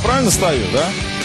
правильно ставлю, да?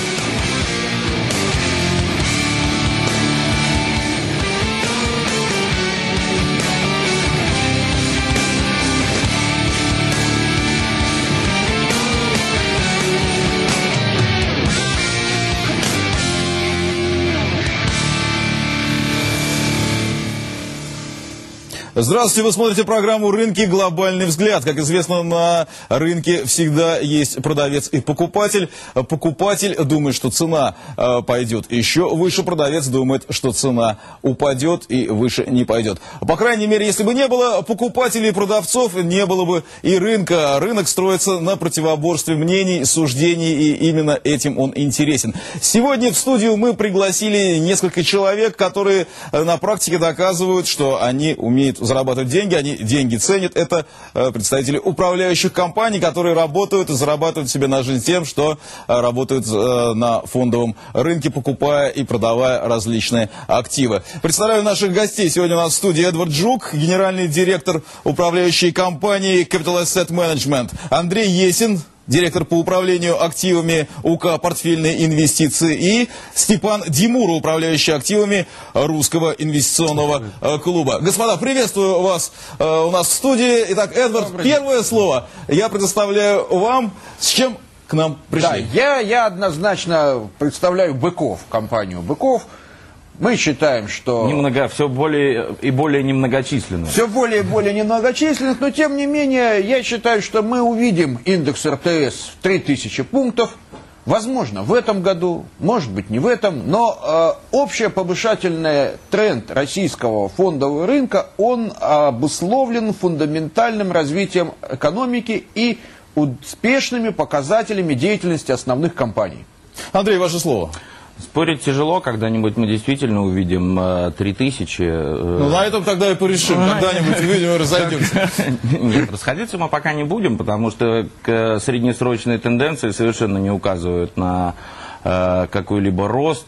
Здравствуйте, вы смотрите программу «Рынки. Глобальный взгляд». Как известно, на рынке всегда есть продавец и покупатель. Покупатель думает, что цена пойдет еще выше, продавец думает, что цена упадет и выше не пойдет. По крайней мере, если бы не было покупателей и продавцов, не было бы и рынка. Рынок строится на противоборстве мнений, суждений, и именно этим он интересен. Сегодня в студию мы пригласили несколько человек, которые на практике доказывают, что они умеют зарабатывать деньги, они деньги ценят. Это представители управляющих компаний, которые работают и зарабатывают себе на жизнь тем, что работают на фондовом рынке, покупая и продавая различные активы. Представляю наших гостей. Сегодня у нас в студии Эдвард Жук, генеральный директор управляющей компании Capital Asset Management, Андрей Есин, директор по управлению активами УК «Портфельные инвестиции», и Степан Димура, управляющий активами Русского инвестиционного клуба. Господа, приветствую вас у нас в студии. Итак, Эдвард, первое слово я предоставляю вам. С чем к нам пришли? Да, я однозначно представляю Быков, компанию Быков. Мы считаем, что... Все более и более немногочисленных. Все более и более немногочисленных, но тем не менее, я считаю, что мы увидим индекс РТС в 3000 пунктов. Возможно, в этом году, может быть, не в этом, но общий повышательный тренд российского фондового рынка, он обусловлен фундаментальным развитием экономики и успешными показателями деятельности основных компаний. Андрей, ваше слово. Спорить тяжело, когда-нибудь мы действительно увидим 3000. Ну, на этом тогда и порешим, когда-нибудь увидим и разойдемся. Нет, расходиться мы пока не будем, потому что среднесрочные тенденции совершенно не указывают на какой-либо рост,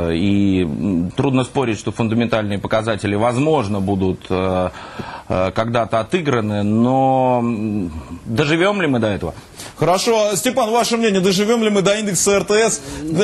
и трудно спорить, что фундаментальные показатели, возможно, будут когда-то отыграны, но доживем ли мы до этого? Хорошо. Степан, ваше мнение, доживем ли мы до индекса РТС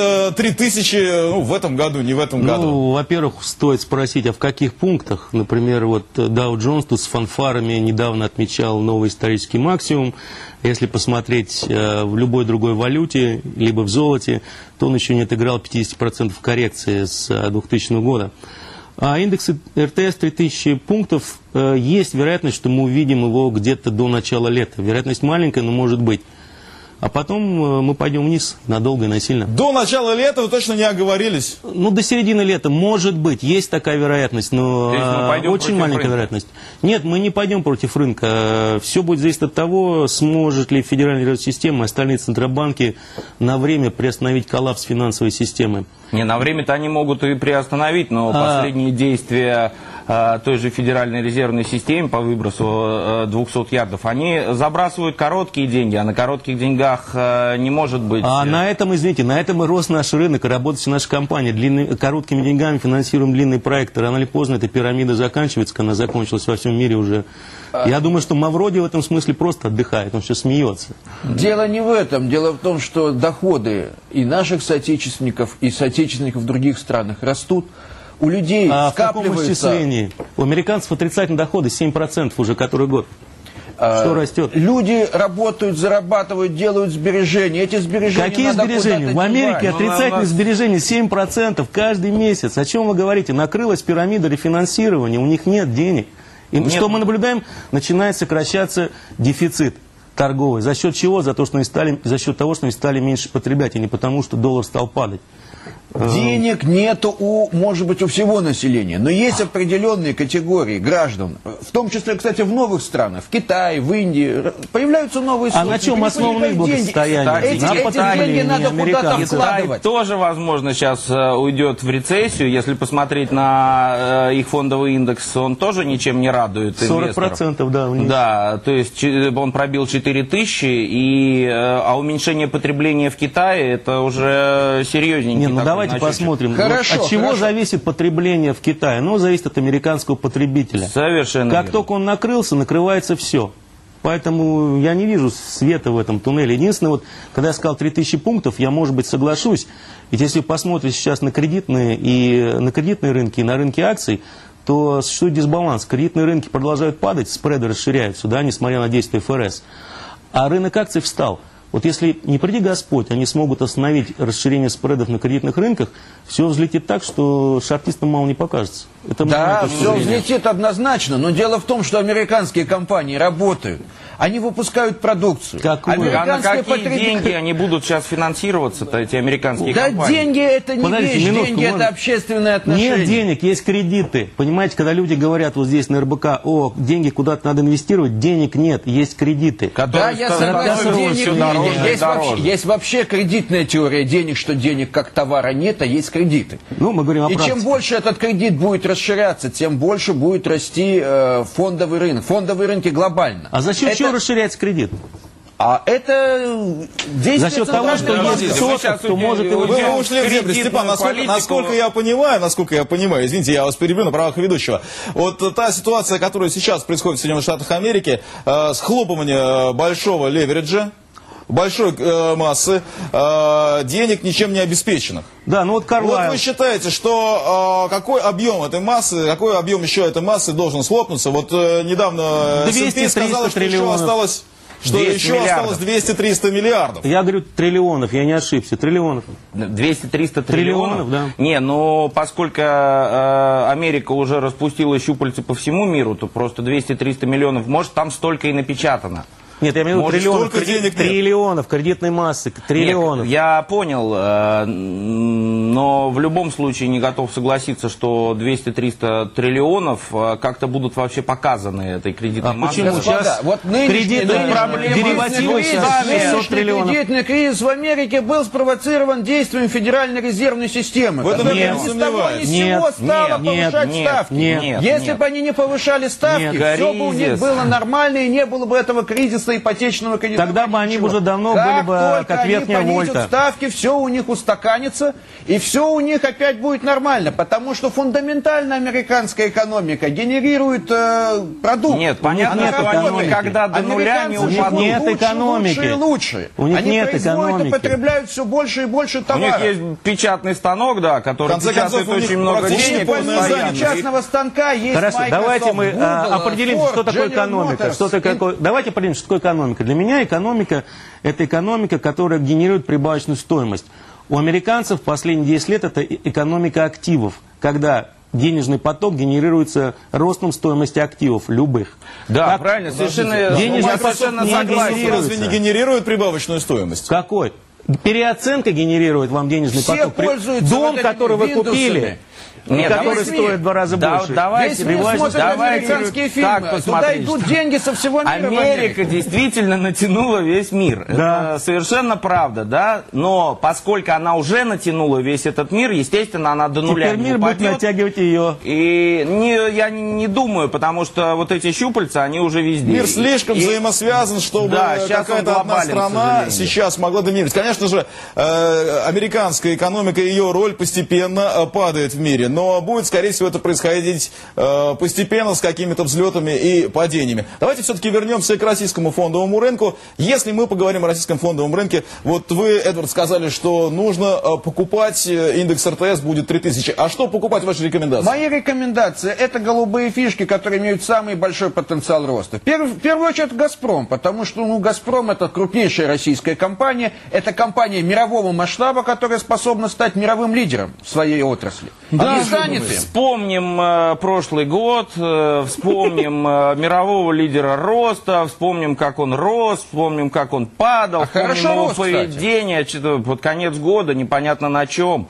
3000 в этом году, не в этом году? Ну, во-первых, стоит спросить, а в каких пунктах? Например, вот Dow Jones тут с фанфарами недавно отмечал новый исторический максимум. Если посмотреть в любой другой валюте, либо в золоте, то он еще не отыграл 50% коррекции с 2000 года. А индекс РТС 3000 пунктов, есть вероятность, что мы увидим его где-то до начала лета. Вероятность маленькая, но может быть. А потом мы пойдем вниз надолго и насильно. До начала лета вы точно не оговорились? Ну, до середины лета, может быть, есть такая вероятность, но очень маленькая вероятность. Нет, мы не пойдем против рынка. Все будет зависеть от того, сможет ли Федеральная резервная система и остальные центробанки на время приостановить коллапс финансовой системы. Не, на время-то они могут и приостановить, но последние действия той же Федеральной резервной системы по выбросу 200 ярдов, они забрасывают короткие деньги, а на коротких деньгах не может быть... А на этом, извините, на этом и рос наш рынок, и работает наша компания. Короткими деньгами финансируем длинные проекты. Рано или поздно эта пирамида заканчивается, она закончилась во всем мире уже. Я думаю, что Мавроди в этом смысле просто отдыхает, он сейчас смеется. Дело не в этом. Дело в том, что доходы и наших соотечественников, и соотечественников в других странах растут. У людей скапливается... в каком исчислении? У американцев отрицательные доходы 7% уже который год. Что растет? Люди работают, зарабатывают, делают сбережения. Эти сбережения Какие сбережения? В Америке отрицательные сбережения 7% каждый месяц. О чем вы говорите? Накрылась пирамида рефинансирования, у них нет денег. И что мы наблюдаем? Начинает сокращаться дефицит торговый. За счет чего? За счет того, что они стали меньше потреблять, а не потому, что доллар стал падать. Денег нету может быть, у всего населения, но есть определенные категории граждан, в том числе, кстати, в новых странах, в Китае, в Индии, появляются новые случаи. А на чем основано их благосостояние? Эти деньги надо куда-то вкладывать. Тоже, возможно, сейчас уйдет в рецессию. Если посмотреть на их фондовый индекс, он тоже ничем не радует инвесторов. 40%, да. Да, то есть он пробил 4000, а уменьшение потребления в Китае, это уже серьезненький. Ну давайте посмотрим. Хорошо, от чего зависит потребление в Китае? Ну, зависит от американского потребителя. Совершенно Как верно. только он накрылся, накрывается все. Поэтому я не вижу света в этом туннеле. Единственное, вот, когда я сказал 3000 пунктов, я, может быть, соглашусь. Ведь если посмотреть сейчас на кредитные рынки и на рынки акций, то существует дисбаланс. Кредитные рынки продолжают падать, спреды расширяются, да, несмотря на действия ФРС. А рынок акций встал. Вот если не приди Господь, они смогут остановить расширение спредов на кредитных рынках, все взлетит так, что шортистам мало не покажется. Это да, все взлетит однозначно, но дело в том, что американские компании работают. Они выпускают продукцию. А на какие деньги они будут сейчас финансироваться-то, эти американские компании? Да, деньги это не вещь, деньги это общественные отношения. Нет денег, есть кредиты. Понимаете, когда люди говорят вот здесь на РБК, о, деньги куда-то надо инвестировать, денег нет, есть кредиты. Да, я согласен, денег нет. Есть вообще кредитная теория денег, что денег как товара нет, а есть кредиты. Ну, мы говорим о практике. И чем больше этот кредит будет расширяться, тем больше будет расти фондовый рынок. Фондовые рынки глобально. А за счет чего расширяется кредит? А это действие за счет того, что есть кто-то, кто может его делать. Вы ушли в дебри, Степан, насколько я понимаю, извините, я вас перебью на правах ведущего. Вот та ситуация, которая сейчас происходит в Соединенных Штатах Америки, схлопывание большого левериджа, большой массы денег, ничем не обеспеченных. Да, ну вот Карлайл. Вот вы считаете, что какой объем этой массы, какой объем еще этой массы должен схлопнуться? Вот недавно S&P сказала, что еще осталось... Что еще осталось 200-300 миллиардов. Я говорю триллионов, я не ошибся, триллионов. 200-300 триллионов? Да. Не, но поскольку Америка уже распустила щупальца по всему миру, то просто 200-300 миллионов, может там столько и напечатано. Нет, я имею в виду триллионов кредитной массы, триллионов. Нет, я понял, но в любом случае не готов согласиться, что 200-300 триллионов как-то будут вообще показаны этой кредитной массой. Почему? Сейчас вот кредитные проблемы, кредитный кризис в Америке был спровоцирован действием Федеральной резервной системы. В этом я не сомневаюсь. Если бы они не повышали ставки, все бы у них было нормально и не было бы этого кризиса ипотечного кредита. Тогда бы они уже давно были бы как верхняя вольта. Ставки, все у них устаканится, и все у них опять будет нормально, потому что фундаментально американская экономика генерирует продукт. Нет, понятно, что они никогда до нуля не упадут. Нет экономики. Лучше и лучше. У них они нет производят и потребляют все больше и больше товара. У них есть печатный станок, да, который печатает очень много денег. Печатного станка есть. Хорошо, Microsoft, давайте мы Google, определим, Ford, что такое экономика. Давайте определим, что такое экономика. Для меня экономика – это экономика, которая генерирует прибавочную стоимость. У американцев последние 10 лет это экономика активов, когда денежный поток генерируется ростом стоимости активов, любых. Да, правильно, совершенно согласен. Разве не генерирует прибавочную стоимость? Какой? Переоценка генерирует вам денежный поток. Дом, который вы купили, который стоит в 2 раза больше. Давайте американские фильмы. Туда идут деньги со всего мира. Америка действительно натянула весь мир. Да. Это совершенно правда, да. Но поскольку она уже натянула весь этот мир, естественно, она до нуля теперь не мир упадет. будет натягивать ее. И я не думаю, потому что вот эти щупальца, они уже везде. Мир слишком взаимосвязан, чтобы какая-то одна страна сейчас могла доминировать. Конечно же, американская экономика, ее роль постепенно падает в мире. Но будет, скорее всего, это происходить постепенно, с какими-то взлетами и падениями. Давайте все-таки вернемся к российскому фондовому рынку. Если мы поговорим о российском фондовом рынке, вот вы, Эдвард, сказали, что нужно покупать, индекс РТС будет 3000. А что покупать, ваши рекомендации? Мои рекомендации – это голубые фишки, которые имеют самый большой потенциал роста. В первую очередь «Газпром», потому что «Газпром» – это крупнейшая российская компания, это компания мирового масштаба, которая способна стать мировым лидером в своей отрасли. Да, вспомним прошлый год, вспомним мирового лидера роста, вспомним, как он рос, вспомним, как он падал, вспомним его поведение, под конец года, непонятно на чем.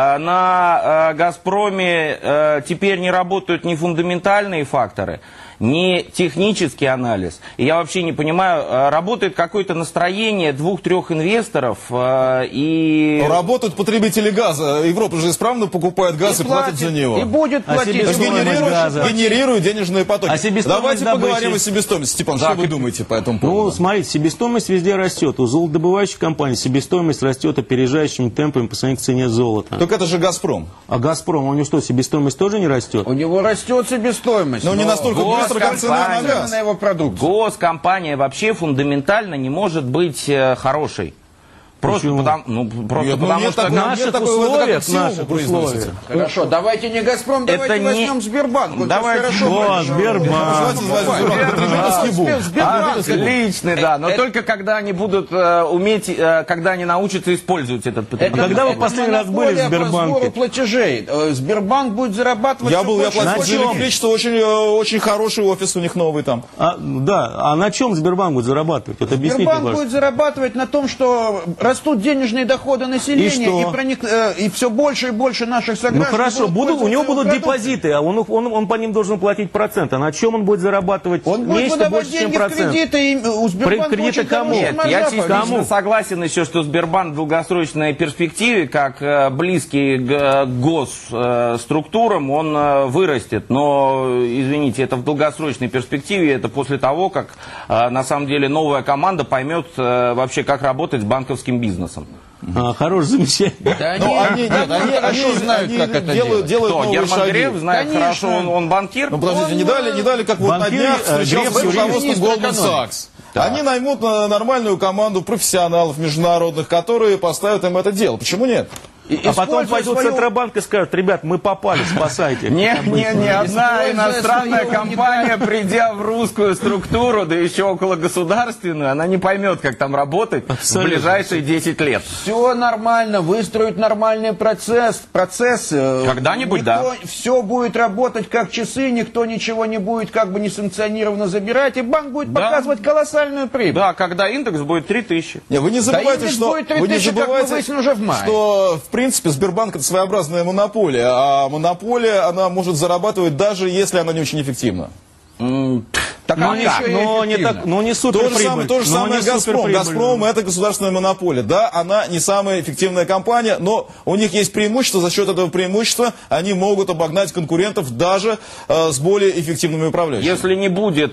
На «Газпроме» теперь не работают ни фундаментальные факторы, не технический анализ. И я вообще не понимаю, работает какое-то настроение 2-3 инвесторов и... Работают потребители газа. Европа же исправно покупает газ и платит за него. И будет платить. Генерирует денежные потоки. Давайте поговорим о себестоимости. Степан, что вы думаете по этому поводу? Ну, смотрите, себестоимость везде растет. У золотодобывающих компаний себестоимость растет опережающими темпами по сравнению к цене золота. Так это же «Газпром». А «Газпром», у него что, себестоимость тоже не растет? У него растет себестоимость. Но не настолько быстро, завтра как цена на газ. на его продукцию. Госкомпания вообще фундаментально не может быть хорошей. Просто потому, Нет, что... в наших условиях. Хорошо, давайте не «Газпром», давайте Это возьмем не- Сбербанк. Вот Давайте. хорошо. Сбербанк. Отличный, да. Но только когда они будут уметь, когда они научатся использовать этот потенциал. Когда вы последний раз были в монополия по Сбербанке? сбору платежей. Сбербанк будет зарабатывать... Я всё был, я больше и платил больше. за электричество, очень хороший офис у них новый там. А на чем Сбербанк будет зарабатывать? Вот объясните, Сбербанк пожалуйста. будет зарабатывать на том, что растут денежные доходы населения, и все больше и больше наших Ну сограждан... хорошо, будут у него пользоваться будут продукцией. депозиты, а он по ним должен платить процент. А на чем он будет зарабатывать Он будет нечто выдавать больше, чем деньги в процент? кредиты, и у Сбербанка Кредиты очень кому? хорошая Нет, маржа я по частично этому. согласен еще, что Сбербанк в долгосрочной перспективе, как близкий к госструктурам, он вырастет. Но, извините, это в долгосрочной перспективе, это после того, как на самом деле новая команда поймет вообще, как работать с банковским бизнесом. Хорошее замечание. Да Ну, они хорошо знают, как это делать. делают Кто? новые Герман шаги. Греф знает Конечно. хорошо, он банкир. Ну, подождите, не дали, как вот на банкир, днях встречался Греф, с руководством министр Goldman экономики. Sachs. Они наймут нормальную команду профессионалов международных, которые поставят им это дело. Почему нет? А потом пойдут в Центробанк и скажут: ребят, мы попали, спасайте. Ни одна Используя иностранная свою компания, придя в русскую структуру, да еще около государственную, она не поймет, как там работать в ближайшие 10 лет. Все нормально, выстроить нормальный процесс. Когда-нибудь, да. Все будет работать как часы, никто ничего не будет как бы несанкционированно забирать, и банк будет Да. показывать колоссальную прибыль. Да, когда индекс будет 3000. Не, вы не забывайте, индекс что, будет 3000, как мы выяснили уже в мае. что в принципе Сбербанк это своеобразная монополия, а монополия она может зарабатывать даже если она не очень эффективна. Так Но она не, еще и но не, эффективна. так, но не То суперприбыль. же самое Газпром. Газпром это государственная монополия. Да, она не самая эффективная компания, но у них есть преимущество. За счет этого преимущества они могут обогнать конкурентов даже с более эффективными управляющими. Если не будет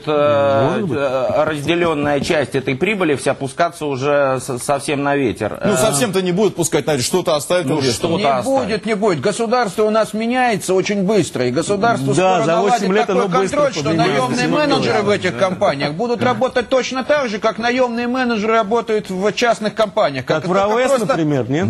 разделенная часть этой прибыли, вся пускаться уже совсем на ветер. Ну, совсем-то не будут пускать, значит, что-то оставить. Ну, инвесторам. что-то Не будет. Государство у нас меняется очень быстро. И государство Да, скоро за 8 наладит лет такой оно быстро контроль, что поднимается. наемные менеджеры в этих компаниях будут работать точно так же, как наемные менеджеры работают в частных компаниях. Как в только РАОС, просто- например, нет?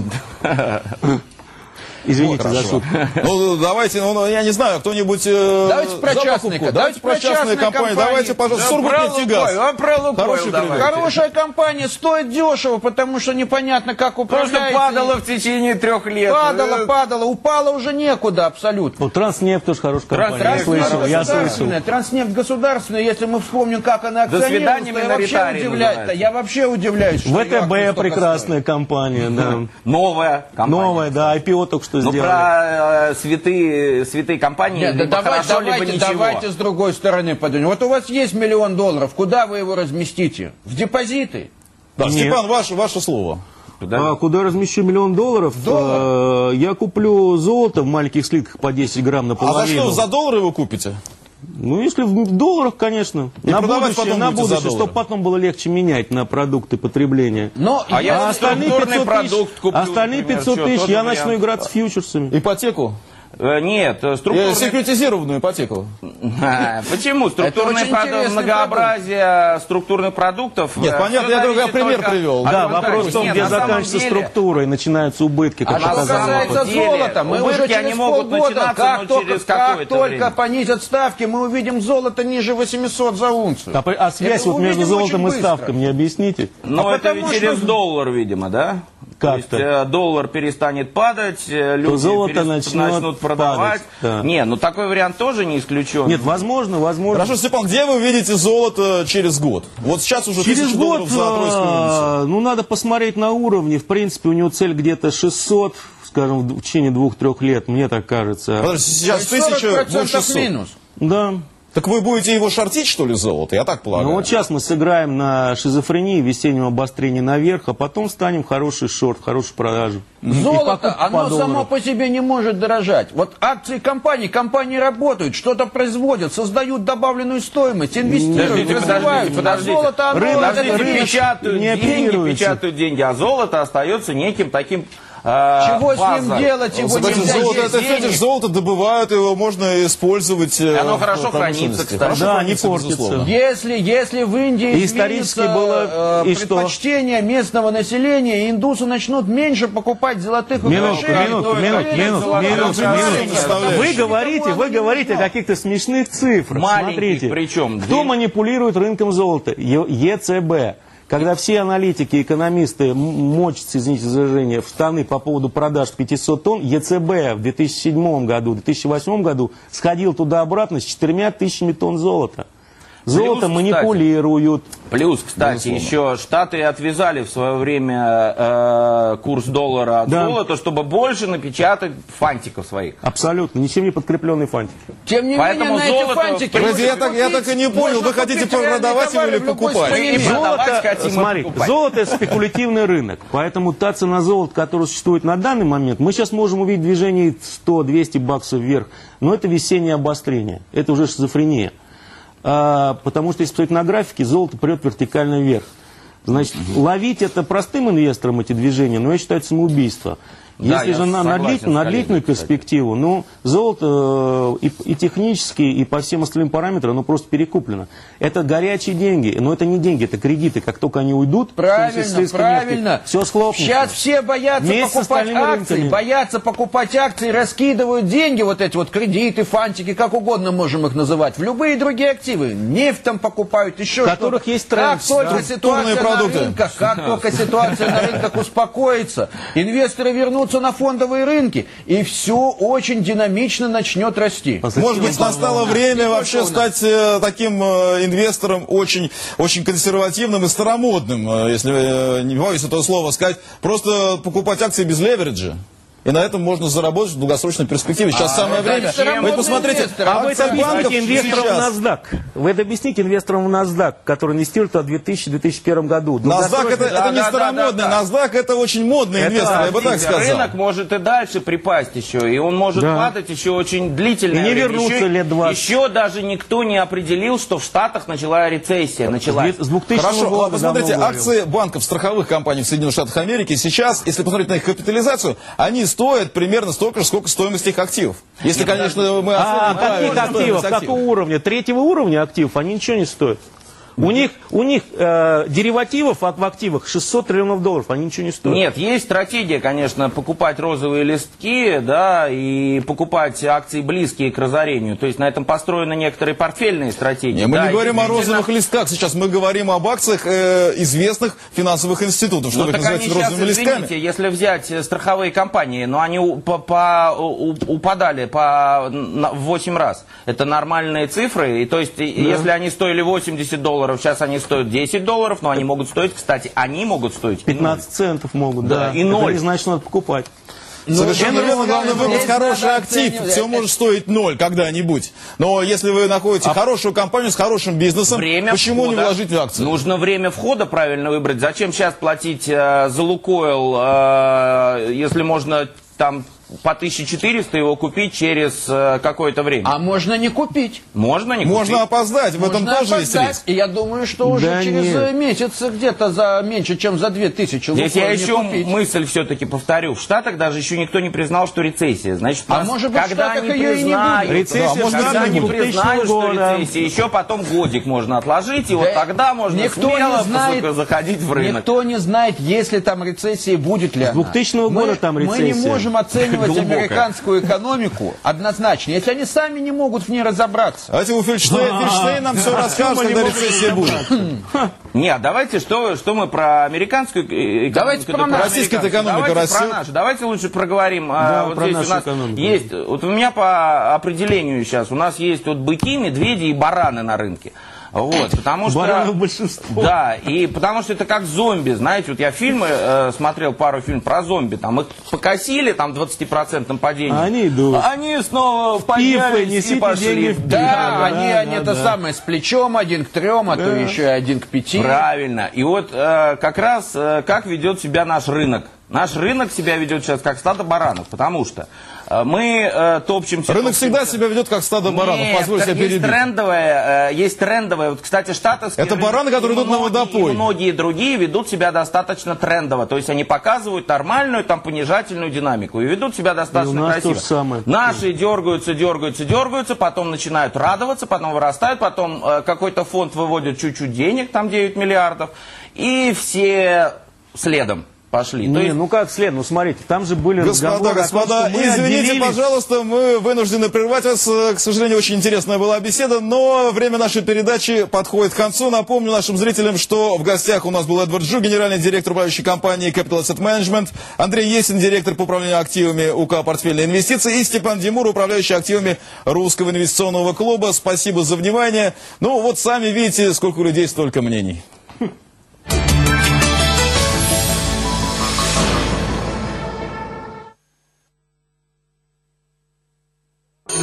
Извините за шутку. Ну, давайте, я не знаю, кто-нибудь... Давайте про за частные покупку. Давайте про частные частные компании. компании. Давайте, пожалуйста, Сургутнефтегаз. Про Лукойл Хороший давайте. пример. Хорошая компания стоит дешево, потому что непонятно, как Просто управляется. падало в течение 3 лет. Падало, упало уже некуда абсолютно. Вот Транснефть тоже хорошая компания. Транснефть Я слышал. государственная, Транснефть государственная, если мы вспомним, как она До акционировалась, свидания, то я вообще миноритарий удивляюсь. называется. Я вообще удивляюсь, что Яхту ВТБ столько прекрасная компания, да. Новая компания. Новая, да, IPO только что Ну, сделали. про святые компании, Нет, да либо хорошо, либо ничего. давайте с другой стороны подумаем. Вот у вас есть $1 миллион, куда вы его разместите? В депозиты? Да, Нет. Степан, ваше слово. Да? А куда размещу $1 миллион? Я куплю золото в маленьких слитках по 10 грамм А за наполовину. что, за доллары вы купите? Ну, если в долларах, конечно. И на продавать будущее, потом на будете за будущее, доллары. чтобы потом было легче менять на продукты потребления. Но А я остальные структурный 500 тысяч, продукт куплю, остальные например, 500 что, тысяч тоже я вариант. начну играть с фьючерсами. Ипотеку? Нет, структурный... Секьюритизированную ипотеку. Почему? Структурное очень интересный многообразие структурных продуктов. Нет, понятно, я другой пример привел. Да, вопрос в том, Нет, где на самом заканчивается деле- структура и начинаются убытки, как А на показал самом опыт. касается деле, золота, мы убытки, уже через они могут полгода, начинаться, как но только, через как какое-то только время. понизят ставки, мы увидим золото ниже 800 за унцию. А связь Это вот между увидим золотом и очень быстро. ставками, не объясните? Но А это потому ведь через что- доллар, видимо, да? Как-то. То есть доллар перестанет падать, люди золото начнет продавать. падать, да. Не, ну такой вариант тоже не исключен. Нет, возможно. Хорошо, Степан, где вы видите золото через год? Вот сейчас уже Через $1000 год, за тройскую унцию. ну, надо посмотреть на уровни. В принципе, у него цель где-то 600, скажем, в течение 2-3 лет, мне так кажется. Подожди, сейчас То есть 1000, 40% будет 600. минус. Да. Так вы будете его шортить, что ли, золото? Я так полагаю. Ну, вот сейчас мы сыграем на шизофрении, весеннем обострении наверх, а потом станем в хороший шорт, в хорошую продажу. И Золото, покупку по оно доллару. само по себе не может дорожать. Вот акции компании работают, что-то производят, создают добавленную стоимость, инвестируют, развиваются. А золото, оно Рынок, вот это рынок Печатают не деньги, оперируется. печатают деньги, а золото остается неким таким Чего с база. ним делать? Его Кстати, нельзя золото, есть это фетиш, золото добывают, его можно использовать. Оно в хорошо промышленности. хранится, кстати. Хорошо Да, хранится, не портится. безусловно. Если в Индии И исторически изменится, было, и что? предпочтение местного населения, индусы начнут меньше покупать золотых украшений. Вы говорите о каких-то смешных цифрах. Маленьких Смотрите, причем. кто манипулирует рынком золота? ЕЦБ. Когда все аналитики, экономисты мочатся, извините за выражение, в штаны по поводу продаж 500 тонн, ЕЦБ в 2007 году, 2008 году сходил туда-обратно с 4 тысячами тонн золота. Золото манипулируют. Плюс, кстати, еще Штаты отвязали в свое время курс доллара от золота, чтобы больше напечатать фантиков своих. Абсолютно, ничем не подкрепленные фантики. Тем не Поэтому менее, на эти золото, фантики... Подожди, я так и не понял, вы хотите продавать его или покупать? Продавать хотим и Смотри, покупать. золото это спекулятивный рынок, поэтому та цена золота, которая существует на данный момент, мы сейчас можем увидеть движение 100-200 баксов вверх, но это весеннее обострение, это уже шизофрения. Потому что если посмотреть на графике, золото прет вертикально вверх. Значит, ловить это простым инвесторам эти движения, но я считаю, это самоубийство. Да, Если же на длительную перспективу, ну, золото и технически, и по всем остальным параметрам, оно просто перекуплено. Это горячие деньги, но это не деньги, это кредиты. Как только они уйдут, Правильно. все схлопнется. Сейчас все боятся Вместе с покупать остальными акции, рынками. боятся покупать акции, раскидывают деньги, вот эти вот кредиты, фантики, как угодно можем их называть, в любые другие активы. Нефть там покупают, еще В которых что-то. есть тренд, Как только структурные ситуация продукты. на рынках, как только ситуация на рынках успокоится, инвесторы вернутся на фондовые рынки, и все очень динамично начнет расти. Может быть, настало время вообще стать таким инвестором очень, очень консервативным и старомодным, если не боюсь этого слова сказать, просто покупать акции без левериджа. И на этом можно заработать в долгосрочной перспективе. Сейчас самое время. Вы посмотрите, А вы это акции банков объясните инвесторам в сейчас. NASDAQ. Вы это объясните инвесторам в NASDAQ, которые инвестируют в 2000-2001 году. NASDAQ это не старомодный, NASDAQ это очень модный инвестор, я бы так сказал. Рынок может и дальше припасть еще, и он может падать еще очень длительное И не время. вернуться еще, лет 20. Еще даже никто не определил, что в Штатах начала рецессия. Началась. С 2000 Хорошо, года вы смотрите, давно акции банков, страховых компаний в Соединенных Штатах Америки сейчас, если посмотреть на их капитализацию, они стоят примерно столько же, сколько стоимость их активов. Если, конечно, мы оценим правильно каких активов? стоимость Какого уровня? Третьего уровня активов? Они ничего не стоят. У них деривативов в активах 600 триллионов долларов, они ничего не стоят. Нет, есть стратегия, конечно, покупать розовые листки, да, и покупать акции близкие к разорению. То есть на этом построены некоторые портфельные стратегии. Мы да, не говорим о действительно. розовых листках сейчас, мы говорим об акциях известных финансовых институтов. Что Ну вы их так они называете сейчас, розовыми листками? извините, если взять страховые компании, но они упадали в 8 раз. Это нормальные цифры, и то есть если они стоили $80, сейчас они стоят $10, но они могут стоить, кстати, они могут стоить 15 центов могут, Да, да. и Это 0. не значит, что надо покупать. Совершенно верно, главное выбрать здесь хороший надо актив. оценивать. Все может стоить 0 когда-нибудь. Но если вы находите хорошую компанию с хорошим бизнесом, время почему не входа. вложить в акции? Нужно время входа правильно выбрать. Зачем сейчас платить за Лукойл, если можно там по 1400 его купить через какое-то время? А можно не купить. Можно не Можно купить? опоздать, в этом Можно тоже есть опоздать. риск. И я думаю, что уже Да через нет. месяц где-то за меньше, чем за 2000 Здесь я Лукойл не еще купить. мысль все-таки повторю. В Штатах даже еще никто не признал, что рецессия. Значит, А нас, может быть, в когда Штатах они ее и не признают, будет. Рецессия Да, может, когда быть, они не будет. признают, что 2000 года. рецессия, еще потом годик можно отложить, и вот Да тогда можно никто смело не знает, заходить в рынок. Никто не знает, есть ли там рецессия, будет ли она. 2000 года там Мы не рецессия. можем оценивать Глубокая. американскую экономику однозначно, если они сами не могут в ней разобраться. Давайте у Фельдштейн нам все расскажет, когда рецессия будет. Нет, давайте, что мы про американскую экономику? Давайте про да нашу. Российская экономика давайте растет. про нашу. Давайте лучше проговорим. Вот про здесь у нашу нас экономику. есть, вот у меня по определению сейчас, у нас есть вот быки, медведи и бараны на рынке. Вот, потому что... Баранов большинство. Да, и потому что это как зомби, знаете, вот я фильмы смотрел, пару фильмов про зомби, там их покосили, там 20% падение. А они идут. Они снова Пифы, поднялись и несите пошли. деньги в Да, Да, они это самое, с плечом 1 к 3, а то еще и 1 к 5. Правильно. И вот как раз как ведет себя наш рынок. Наш рынок себя ведет сейчас как стадо баранов, потому что мы топчемся... Рынок всегда себя ведет как стадо баранов, Нет, позвольте себя есть перебить. есть трендовые. Вот, кстати, штатовские Это рынки бараны, которые и идут на водопой. И многие другие ведут себя достаточно трендово. То есть они показывают нормальную, там, понижательную динамику. И ведут себя достаточно И у нас красиво. то же самое. Наши дергаются, потом начинают радоваться, потом вырастают, потом какой-то фонд выводит чуть-чуть денег, там 9 миллиардов. И все следом пошли. То есть... ну как след? Ну смотрите, там же были разговоры о том, Господа, что мы извините, отделились. пожалуйста, мы вынуждены прервать вас. К сожалению, очень интересная была беседа, но время нашей передачи подходит к концу. Напомню нашим зрителям, что в гостях у нас был Эдвард Джу, генеральный директор управляющей компании Capital Asset Management, Андрей Есин, директор по управлению активами УК «Портфельные инвестиции», и Степан Димур, управляющий активами Русского инвестиционного клуба. Спасибо за внимание. Ну вот сами видите, сколько у людей, столько мнений.